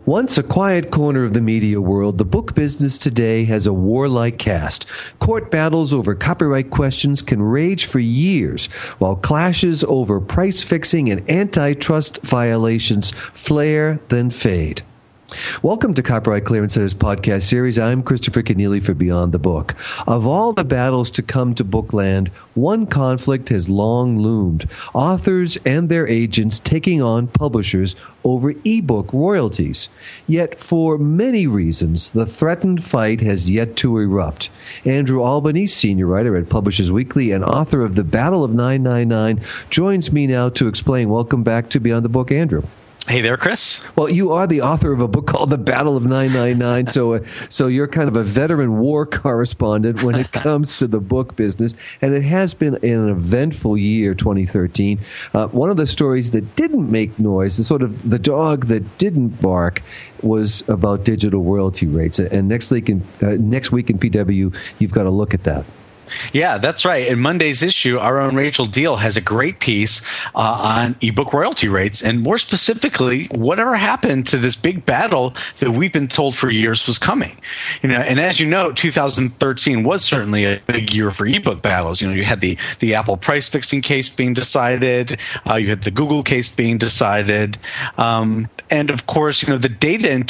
Once a quiet corner of the media world, the book business today has a warlike cast. Court battles over copyright questions can rage for years, while clashes over price fixing and antitrust violations flare then fade. Welcome to Copyright Clearance Center's podcast series. I'm Christopher Kenneally for Beyond the Book. Of all the battles to come to Bookland, one conflict has long loomed. Authors and their agents taking on publishers over ebook royalties. Yet, for many reasons, the threatened fight has yet to erupt. Andrew Albanese, senior writer at Publishers Weekly and author of The Battle of 999, joins me now to explain. Welcome back to Beyond the Book, Andrew. Hey there, Chris. Well, you are the author of a book called The Battle of 999, so you're kind of a veteran war correspondent when it comes to the book business, and it has been an eventful year, 2013. One of the stories that didn't make noise, the sort of the dog that didn't bark, was about digital royalty rates. And next week in PW, you've got to look at that. Yeah, that's right. In Monday's issue, our own Rachel Deal has a great piece on ebook royalty rates, and more specifically, whatever happened to this big battle that we've been told for years was coming. And as you know, 2013 was certainly a big year for ebook battles. You had the Apple price fixing case being decided, you had the Google case being decided, and of course, the data in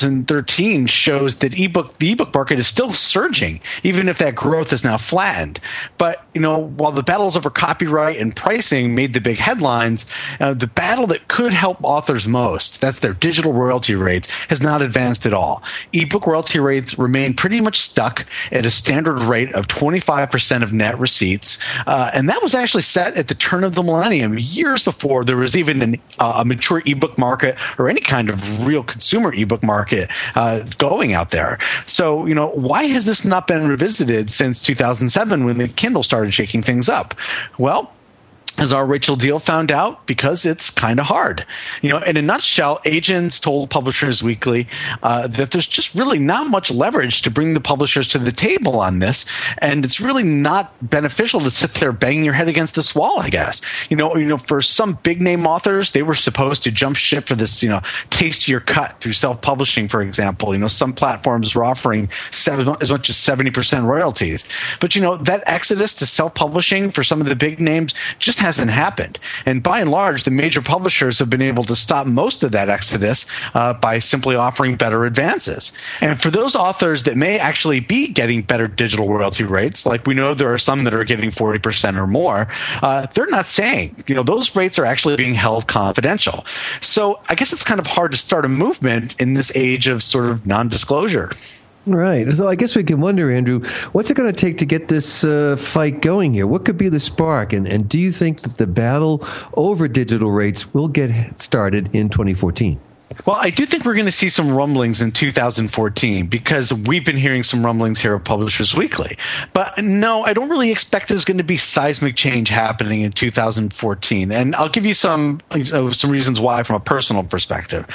2013 shows that the ebook market is still surging, even if that growth is now flattened. But, while the battles over copyright and pricing made the big headlines, the battle that could help authors most, that's their digital royalty rates, has not advanced at all. Ebook royalty rates remain pretty much stuck at a standard rate of 25% of net receipts. And that was actually set at the turn of the millennium, years before there was even a mature ebook market or any kind of real consumer ebook market going out there. So, why has this not been revisited since 2007 when the Kindle started shaking things up? Well, as our Rachel Deal found out, because it's kind of hard. In a nutshell, agents told Publishers Weekly that there's just really not much leverage to bring the publishers to the table on this, and it's really not beneficial to sit there banging your head against this wall, I guess. For some big name authors, they were supposed to jump ship for this, taste your cut through self-publishing, for example. Some platforms were offering as much as 70% royalties. But, that exodus to self-publishing for some of the big names just hasn't happened. And by and large, the major publishers have been able to stop most of that exodus by simply offering better advances. And for those authors that may actually be getting better digital royalty rates, like we know there are some that are getting 40% or more, they're not saying, those rates are actually being held confidential. So I guess it's kind of hard to start a movement in this age of sort of non-disclosure. Right. So I guess we can wonder, Andrew, what's it going to take to get this fight going here? What could be the spark? And do you think that the battle over digital rates will get started in 2014? Well, I do think we're going to see some rumblings in 2014 because we've been hearing some rumblings here at Publishers Weekly. But no, I don't really expect there's going to be seismic change happening in 2014. And I'll give you some reasons why from a personal perspective.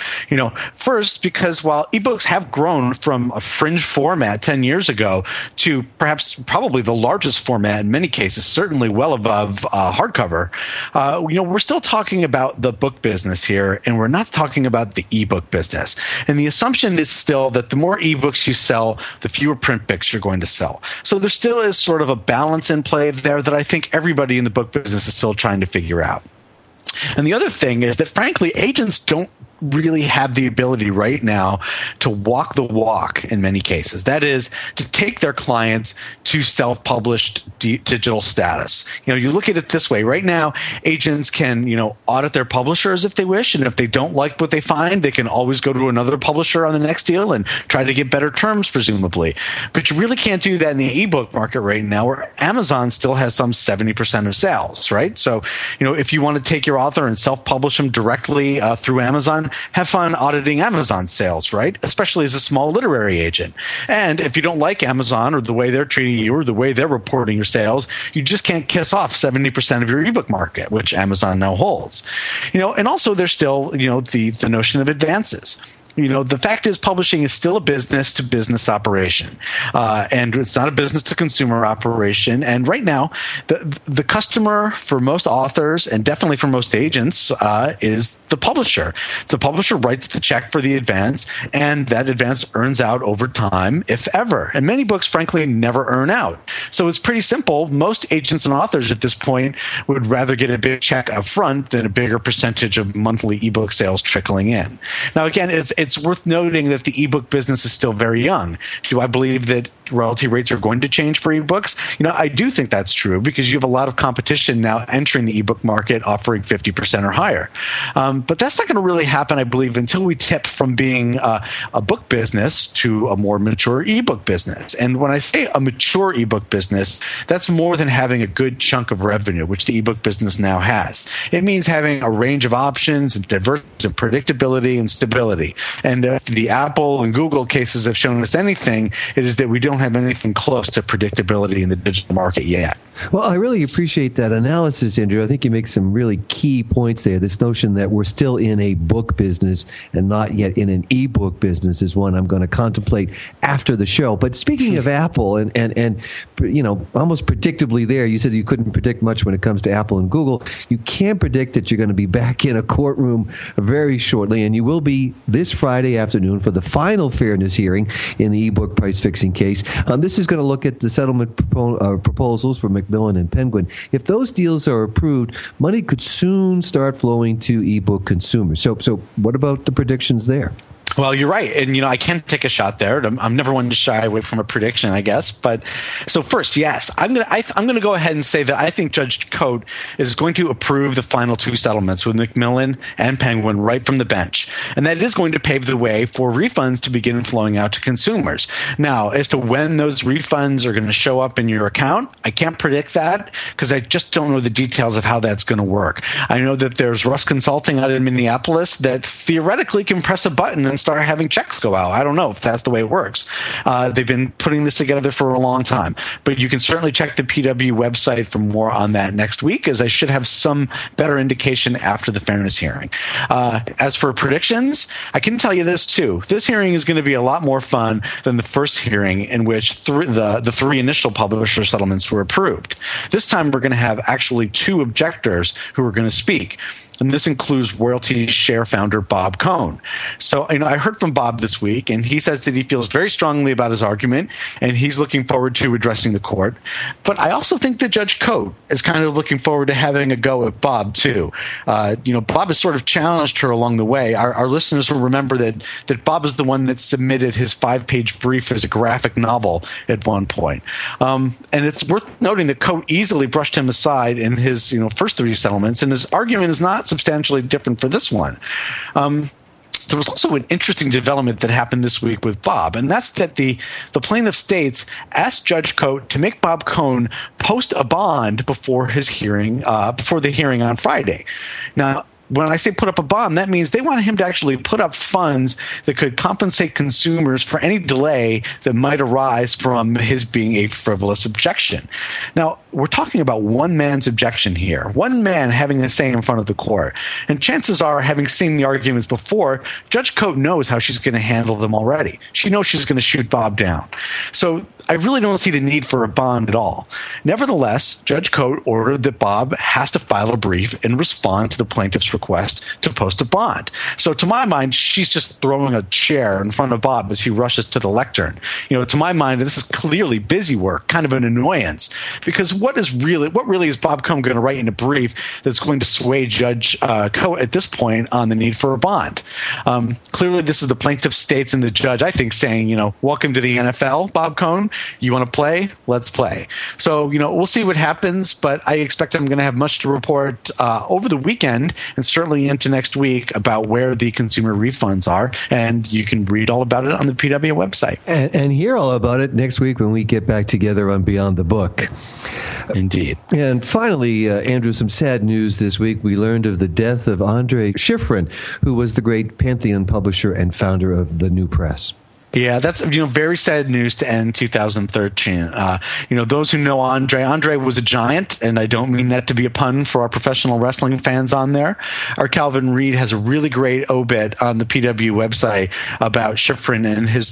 First, because while ebooks have grown from a fringe format 10 years ago to probably the largest format in many cases, certainly well above hardcover, we're still talking about the book business here, and we're not talking about the ebook business. And the assumption is still that the more ebooks you sell, the fewer print books you're going to sell. So there still is sort of a balance in play there that I think everybody in the book business is still trying to figure out. And the other thing is that, frankly, agents don't really have the ability right now to walk the walk in many cases. That is, to take their clients to self-published digital status. You look at it this way. Right now, agents can, audit their publishers if they wish, and if they don't like what they find, they can always go to another publisher on the next deal and try to get better terms, presumably. But you really can't do that in the ebook market right now, where Amazon still has some 70% of sales, right? So, if you want to take your author and self-publish them directly through Amazon, have fun auditing Amazon sales, right? Especially as a small literary agent. And if you don't like Amazon or the way they're treating you or the way they're reporting your sales, you just can't kiss off 70% of your ebook market, which Amazon now holds. And also there's still, the notion of advances. The fact is publishing is still a business-to-business operation, and it's not a business-to-consumer operation. And right now, the customer for most authors and definitely for most agents is the publisher. The publisher writes the check for the advance, and that advance earns out over time, if ever. And many books, frankly, never earn out. So it's pretty simple. Most agents and authors at this point would rather get a big check up front than a bigger percentage of monthly ebook sales trickling in. Now, again, it's worth noting that the ebook business is still very young. Do I believe that royalty rates are going to change for ebooks? I do think that's true because you have a lot of competition now entering the ebook market offering 50% or higher. But that's not going to really happen, I believe, until we tip from being a book business to a more mature ebook business. And when I say a mature ebook business, that's more than having a good chunk of revenue, which the ebook business now has. It means having a range of options and diversity and predictability and stability. And if the Apple and Google cases have shown us anything, it is that we don't have anything close to predictability in the digital market yet. Well, I really appreciate that analysis, Andrew. I think you make some really key points there. This notion that we're still in a book business and not yet in an ebook business is one I'm going to contemplate after the show. But speaking of Apple and almost predictably there, you said you couldn't predict much when it comes to Apple and Google. You can predict that you're going to be back in a courtroom very shortly, and you will be this Friday afternoon for the final fairness hearing in the ebook price fixing case. This is going to look at the settlement proposals for Macmillan and Penguin. If those deals are approved, money could soon start flowing to ebook consumers. So what about the predictions there? Well, you're right. And, I can't take a shot there. I'm never one to shy away from a prediction, I guess. But so first, yes, I'm going to go ahead and say that I think Judge Cote is going to approve the final two settlements with Macmillan and Penguin right from the bench. And that is going to pave the way for refunds to begin flowing out to consumers. Now, as to when those refunds are going to show up in your account, I can't predict that because I just don't know the details of how that's going to work. I know that there's Russ Consulting out in Minneapolis that theoretically can press a button and start having checks go out. I don't know if that's the way it works. They've been putting this together for a long time. But you can certainly check the PW website for more on that next week, as I should have some better indication after the fairness hearing. As for predictions, I can tell you this too. This hearing is going to be a lot more fun than the first hearing in which the three initial publisher settlements were approved. This time we're going to have actually two objectors who are going to speak. And this includes Royalty Share founder Bob Cohn. So, I heard from Bob this week, and he says that he feels very strongly about his argument, and he's looking forward to addressing the court. But I also think that Judge Cote is kind of looking forward to having a go at Bob, too. Bob has sort of challenged her along the way. Our listeners will remember that Bob is the one that submitted his 5-page brief as a graphic novel at one point. And it's worth noting that Cote easily brushed him aside in his first three settlements, and his argument is not substantially different for this one. There was also an interesting development that happened this week with Bob, and that's that the plaintiff states asked Judge Cote to make Bob Cohn post a bond before his hearing, before the hearing on Friday. Now, when I say put up a bond, that means they want him to actually put up funds that could compensate consumers for any delay that might arise from his being a frivolous objection. Now, we're talking about one man's objection here, one man having a say in front of the court. And chances are, having seen the arguments before, Judge Cote knows how she's going to handle them already. She knows she's going to shoot Bob down. So I really don't see the need for a bond at all. Nevertheless, Judge Cote ordered that Bob has to file a brief and respond to the plaintiff's request to post a bond. So to my mind, she's just throwing a chair in front of Bob as he rushes to the lectern. To my mind, this is clearly busy work, kind of an annoyance, because what really is Bob Cohn going to write in a brief that's going to sway Judge Cote at this point on the need for a bond? Clearly, this is the plaintiff states and the judge, I think, saying, welcome to the NFL, Bob Cohn. You want to play? Let's play. So, we'll see what happens, but I expect I'm going to have much to report over the weekend and certainly into next week about where the consumer refunds are. And you can read all about it on the PW website. And hear all about it next week when we get back together on Beyond the Book. Indeed. And finally, Andrew, some sad news this week. We learned of the death of Andrei Shifrin, who was the great Pantheon publisher and founder of the New Press. Yeah, that's very sad news to end 2013. Those who know Andre was a giant, and I don't mean that to be a pun for our professional wrestling fans on there. Our Calvin Reed has a really great obit on the PW website about Schifrin and his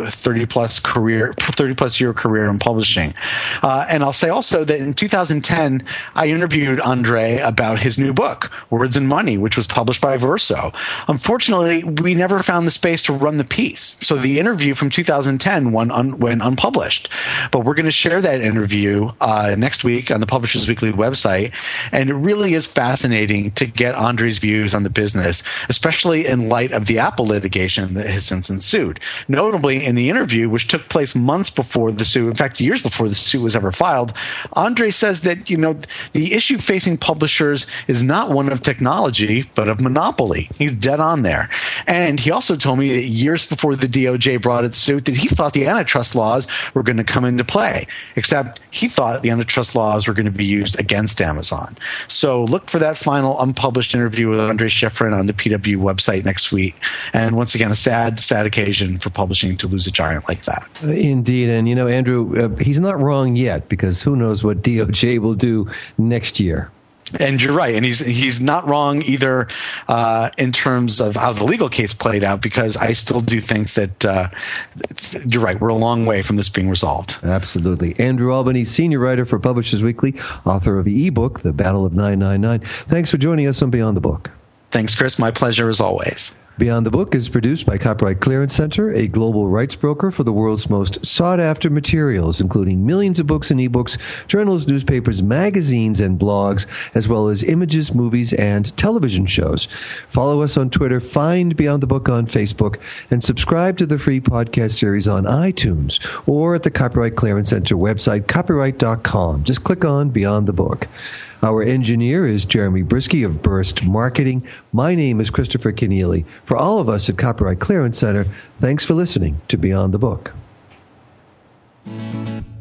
30-plus year career in publishing. And I'll say also that in 2010, I interviewed Andre about his new book, Words and Money, which was published by Verso. Unfortunately, we never found the space to run the piece, so the interview from 2010 went unpublished. But we're going to share that interview next week on the Publishers Weekly website, and it really is fascinating to get Andre's views on the business, especially in light of the Apple litigation that has since ensued. Notably, in the interview, which took place months before the suit, in fact, years before the suit was ever filed, Andre says that, the issue facing publishers is not one of technology, but of monopoly. He's dead on there. And he also told me that years before the DOJ brought its suit that he thought the antitrust laws were going to come into play, except he thought the antitrust laws were going to be used against Amazon. So look for that final unpublished interview with Andre Schifrin on the PW website next week. And once again, a sad occasion for publishing to lose a giant like that. Indeed. And, Andrew, he's not wrong yet, because who knows what DOJ will do next year. And you're right. And he's not wrong either in terms of how the legal case played out, because I still do think that you're right. We're a long way from this being resolved. Absolutely. Andrew Albany, senior writer for Publishers Weekly, author of the ebook, The Battle of 999. Thanks for joining us on Beyond the Book. Thanks, Chris. My pleasure as always. Beyond the Book is produced by Copyright Clearance Center, a global rights broker for the world's most sought-after materials, including millions of books and ebooks, journals, newspapers, magazines, and blogs, as well as images, movies, and television shows. Follow us on Twitter, find Beyond the Book on Facebook, and subscribe to the free podcast series on iTunes or at the Copyright Clearance Center website, copyright.com. Just click on Beyond the Book. Our engineer is Jeremy Brisky of Burst Marketing. My name is Christopher Keneally. For all of us at Copyright Clearance Center, thanks for listening to Beyond the Book.